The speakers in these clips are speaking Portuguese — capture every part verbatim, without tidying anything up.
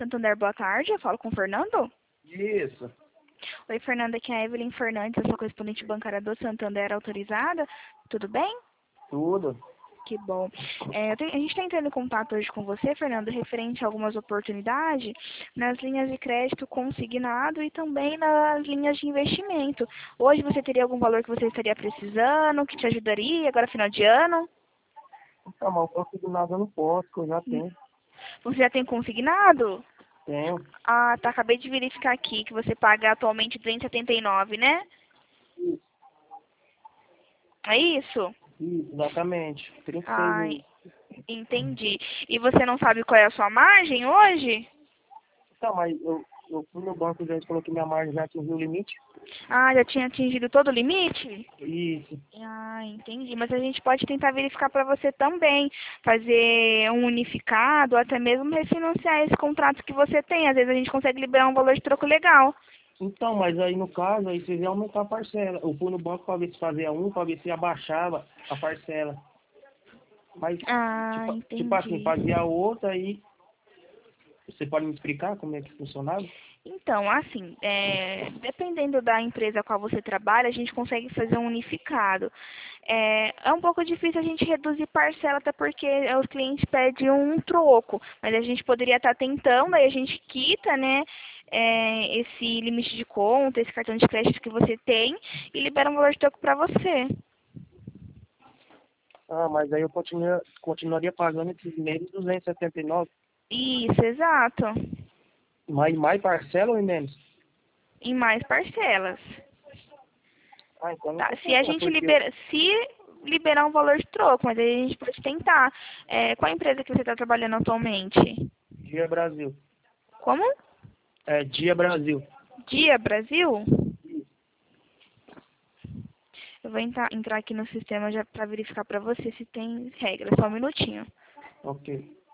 Santander, boa tarde. Eu falo com o Fernando. Isso. Oi, Fernanda, aqui é a Evelyn Fernandes, eu sou correspondente bancária do Santander autorizada. Tudo bem? Tudo. Que bom. É, eu tenho- a gente está entrando em contato hoje com você, Fernando, referente a algumas oportunidades nas linhas de crédito consignado e também nas linhas de investimento. Hoje você teria algum valor que você estaria precisando, que te ajudaria agora final de ano? Tá mal, consignado eu não posso, que eu já Hum, tenho. Você já tem consignado? Tenho. Ah, tá. Acabei de verificar aqui que você paga atualmente duzentos e setenta e nove, né? Isso, É isso? isso, exatamente. trinta e seis Ai, meses. entendi. E você não sabe qual é a sua margem hoje? Tá, mas eu, eu fui no banco e já falou que minha margem já atingiu o limite. Ah, já tinha atingido todo o limite? Isso. Ah, entendi. Mas a gente pode tentar verificar para você também, fazer um unificado, ou até mesmo refinanciar esse contrato que você tem. Às vezes a gente consegue liberar um valor de troco legal. Então, mas aí no caso, aí vocês iam aumentar a parcela. Eu fui no banco para ver se fazia um, para ver se abaixava a parcela. Mas, Ah, tipo, tipo assim, entendi. fazia outra aí. Você pode me explicar como é que funcionava? Então, assim, é, dependendo da empresa a qual você trabalha, a gente consegue fazer um unificado. É, é um pouco difícil a gente reduzir parcela, até porque os clientes pedem um troco, mas a gente poderia estar tentando, aí a gente quita, né, é, esse limite de conta, esse cartão de crédito que você tem e libera um valor de troco para você. Ah, mas aí eu continua, continuaria pagando esses meses duzentos e setenta e nove. Isso, exato. Mais, mais parcela ou em menos? Em mais parcelas. Ah, então não Tá, se a compensa, gente porque libera, se liberar um valor de troco, mas aí a gente pode tentar. É, qual a empresa que você está trabalhando atualmente? Dia Brasil. Como? É, Dia Brasil. Dia Brasil? Eu vou entrar, entrar aqui no sistema já para verificar para você se tem regra. Só um minutinho. Ok.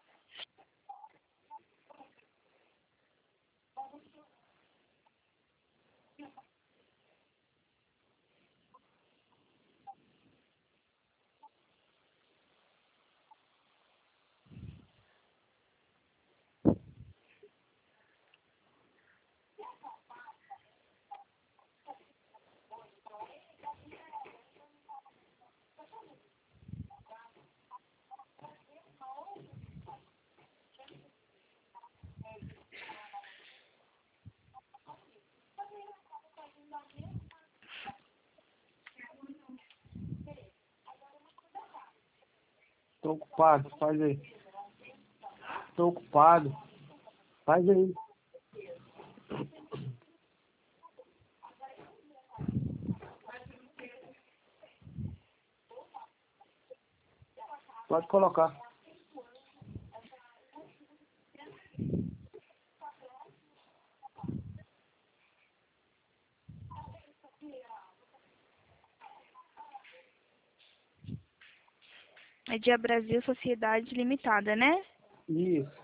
Tô ocupado, faz aí. Tô ocupado. Faz aí. Pode colocar. É Dia Brasil Sociedade Limitada, né? Isso.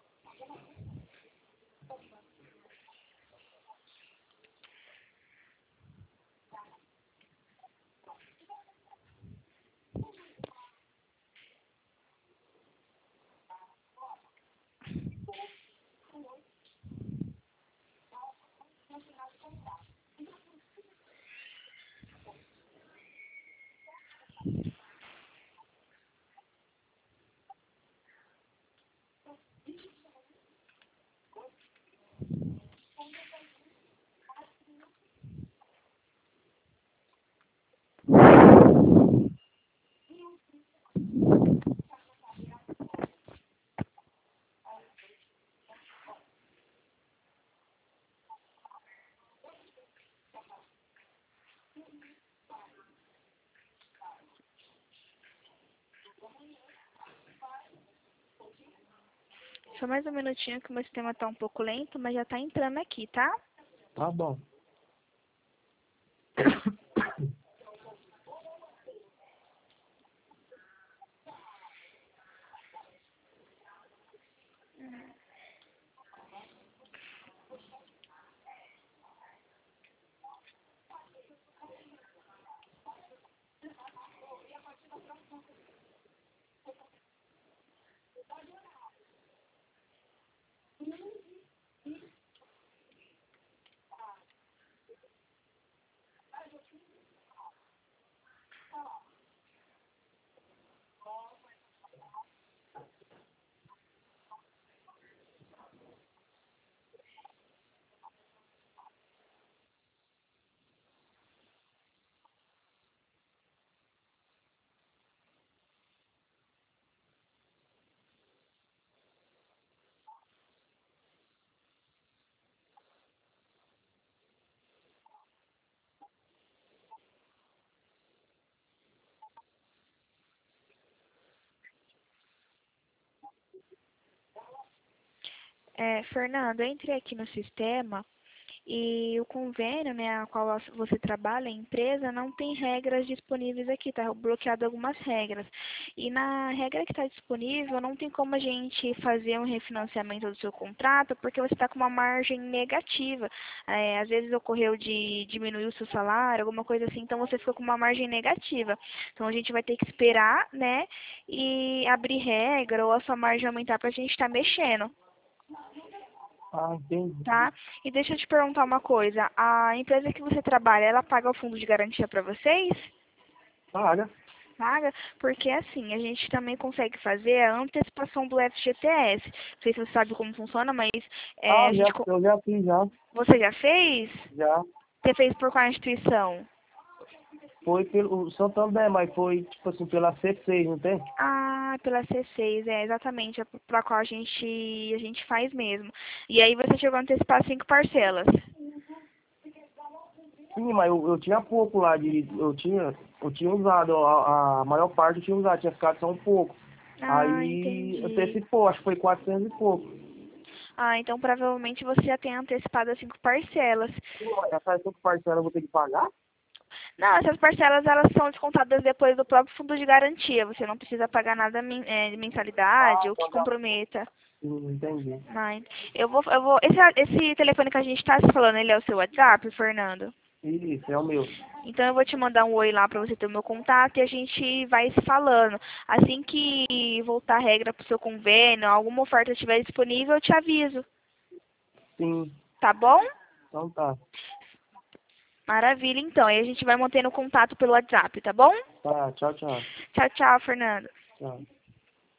Só mais um minutinho que o meu sistema tá um pouco lento, mas já tá entrando aqui, tá? Tá bom. É, Fernando, eu entrei aqui no sistema e o convênio, né, a qual você trabalha, a empresa, não tem regras disponíveis aqui, tá bloqueado algumas regras. E na regra que está disponível, não tem como a gente fazer um refinanciamento do seu contrato, porque você está com uma margem negativa. É, às vezes ocorreu de diminuir o seu salário, alguma coisa assim, então você ficou com uma margem negativa. Então a gente vai ter que esperar, né, e abrir regra ou a sua margem aumentar para a gente estar mexendo. Ah, entendi. Tá? E deixa eu te perguntar uma coisa. A empresa que você trabalha, ela paga o fundo de garantia para vocês? Paga. Paga? Porque assim, a gente também consegue fazer a antecipação do F G T S. Não sei se você sabe como funciona, mas é, Ah, a já, gente... co- eu já fiz, já. Você já fez? Já. Você fez por qual instituição? Foi pelo Santander, mas foi, tipo assim, pela C seis, não tem? Ah, pela C seis, é exatamente, a para qual a gente, a gente faz mesmo. E aí você chegou a antecipar cinco parcelas. Sim, mas eu, eu tinha pouco lá de. Eu tinha, eu tinha usado, a, a maior parte eu tinha usado, tinha ficado só um pouco. Ah, Aí entendi. antecipou, acho que foi quatrocentos e pouco. Ah, então provavelmente você já tem antecipado as cinco parcelas. Essa cinco parcelas eu vou ter que pagar? Não, essas parcelas elas são descontadas depois do próprio fundo de garantia. Você não precisa pagar nada men- é, de mensalidade Ah, ou que então já. comprometa. Hum, entendi. Mas eu vou, eu vou. Esse, esse telefone que a gente está se falando, ele é o seu WhatsApp, Fernando? Isso, é o meu. Então eu vou te mandar um oi lá para você ter o meu contato e a gente vai se falando. Assim que voltar a regra pro seu convênio, alguma oferta estiver disponível, eu te aviso. Sim, Tá bom? então tá. Maravilha, então. Aí a gente vai mantendo contato pelo WhatsApp, tá bom? Tá, tchau, tchau. Tchau, tchau, Fernando. Tchau.